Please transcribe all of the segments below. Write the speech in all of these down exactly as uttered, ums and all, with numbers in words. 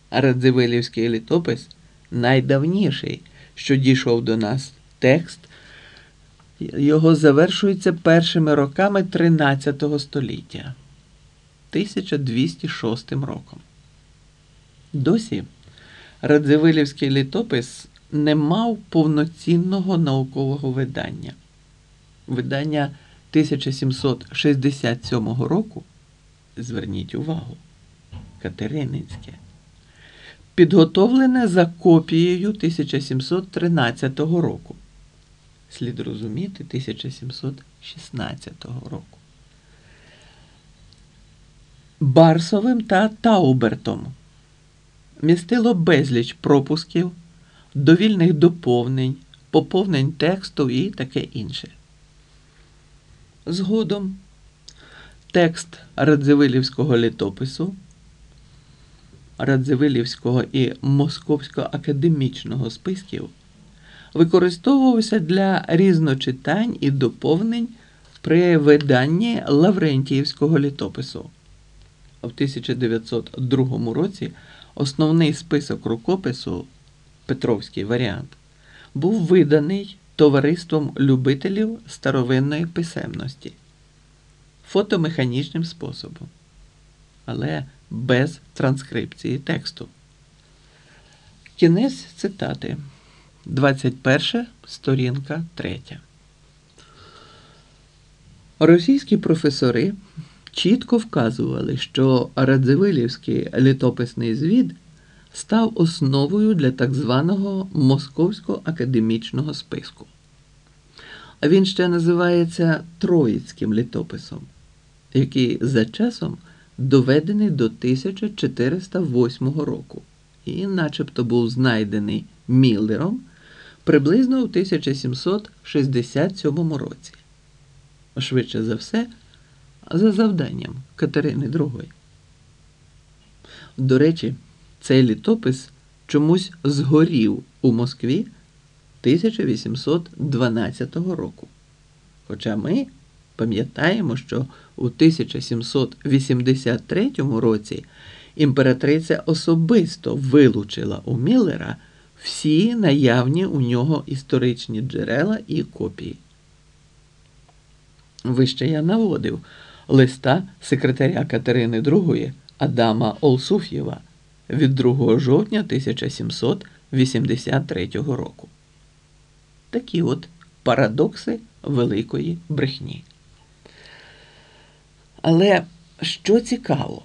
Радзивилівський літопис найдавніший, що дійшов до нас текст. Його завершується першими роками тринадцятого століття, тисяча двісті шостим роком. Досі Радзивилівський літопис не мав повноцінного наукового видання. Видання тисяча сімсот шістдесят сьомого року, зверніть увагу, Катерининське, підготовлене за копією тисяча сімсот тринадцятого року. Слід розуміти, тисяча сімсот шістнадцятого року. Барсовим та Таубертом містило безліч пропусків, довільних доповнень, поповнень тексту і таке інше. Згодом текст Радзивилівського літопису, Радзивилівського і Московського академічного списків використовувався для різночитань і доповнень при виданні Лаврентіївського літопису. В тисяча дев'ятсот другому році основний список рукопису, Петровський варіант, був виданий Товариством любителів старовинної писемності фотомеханічним способом, але без транскрипції тексту. Кінець цитати. двадцять перша сторінка третя. Російські професори чітко вказували, що Радзивилівський літописний звід став основою для так званого Московського академічного списку. А він ще називається Троїцьким літописом, який за часом доведений до тисяча чотириста восьмого року і начебто був знайдений Міллером приблизно у тисяча сімсот шістдесят сьомому році. Швидше за все, за завданням Катерини другої. До речі, цей літопис чомусь згорів у Москві тисяча вісімсот дванадцятого року. Хоча ми пам'ятаємо, що у тисяча сімсот вісімдесят третьому році імператриця особисто вилучила у Міллера всі наявні у нього історичні джерела і копії. Вище я наводив листа секретаря Катерини другої Адама Олсуф'єва від другого жовтня тисяча сімсот вісімдесят третього року. Такі от парадокси великої брехні. Але що цікаво,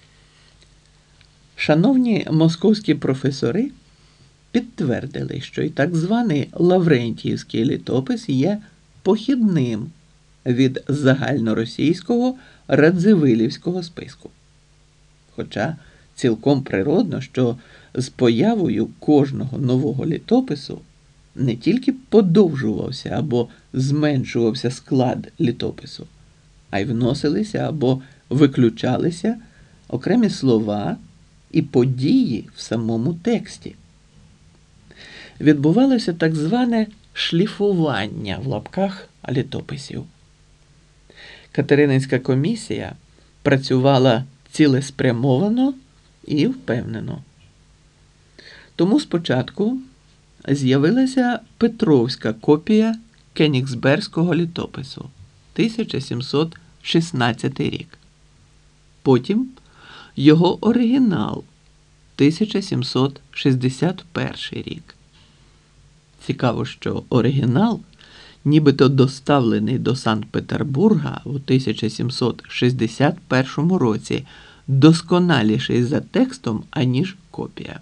шановні московські професори підтвердили, що і так званий Лаврентіївський літопис є похідним від загальноросійського Радзивилівського списку. Хоча цілком природно, що з появою кожного нового літопису не тільки подовжувався або зменшувався склад літопису, а й вносилися або виключалися окремі слова і події в самому тексті. Відбувалося так зване шліфування в лапках літописів. Катерининська комісія працювала цілеспрямовано і впевнено. Тому спочатку з'явилася Петровська копія Кенігсберзького літопису, тисяча сімсот шістнадцятий рік. Потім його оригінал, тисяча сімсот шістдесят перший рік. Цікаво, що оригінал, нібито доставлений до Санкт-Петербурга у тисяча сімсот шістдесят першому році, досконаліший за текстом, аніж копія.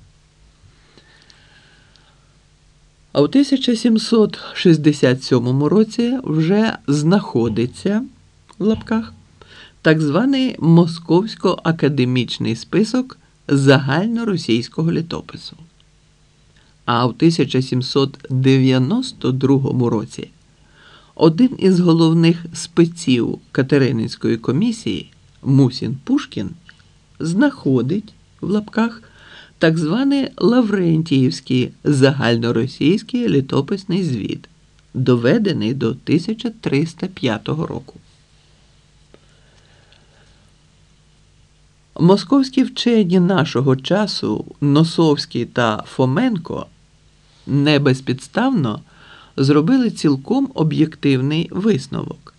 А у тисяча сімсот шістдесят сьомому році вже знаходиться, в лапках, так званий Московсько-академічний список загальноросійського літопису. А в тисяча сімсот дев'яносто другому році один із головних спеців Катерининської комісії, Мусін Пушкін, знаходить, в лапках, так званий Лаврентіївський загальноросійський літописний звід, доведений до тисяча триста п'ятого року. Московські вчені нашого часу Носовський та Фоменко не безпідставно зробили цілком об'єктивний висновок.